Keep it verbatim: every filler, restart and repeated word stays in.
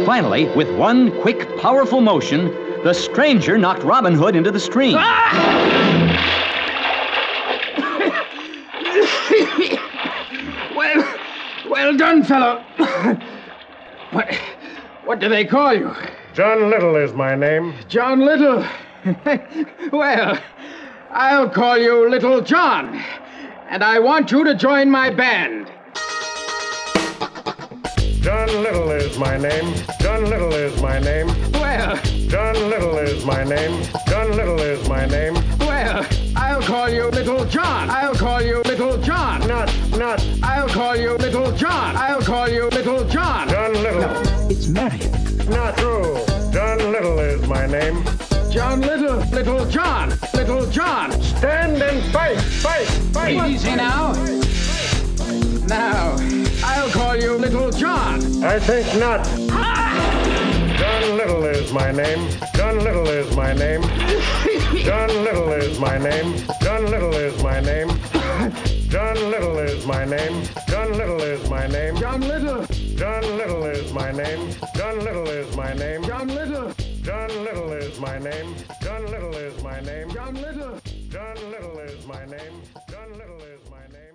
Finally, with one quick, powerful motion, the stranger knocked Robin Hood into the stream. well, well done, fellow. What, what do they call you? John Little is my name. John Little? Well, I'll call you Little John. And I want you to join my band. John Little is my name. John Little is my name. Well... John Little is my name. John Little is my name. Well, I'll call you Little John. I'll call you Little John. Not, not. I'll call you Little John. I'll call you Little John. John Little. No, it's Marion. Not true. John Little is my name. John Little. Little John. Little John. Stand and fight. Fight. Fight. Easy now. Now, I'll call you Little John. I think not. John Little is my name. John Little is my name. John Little is my name. John Little is my name. John Little is my name. John Little is my name. John Little. John Little is my name. John Little is my name. John Little. John Little is my name. John Little is my name. John Little. John Little is my name. John Little is my name.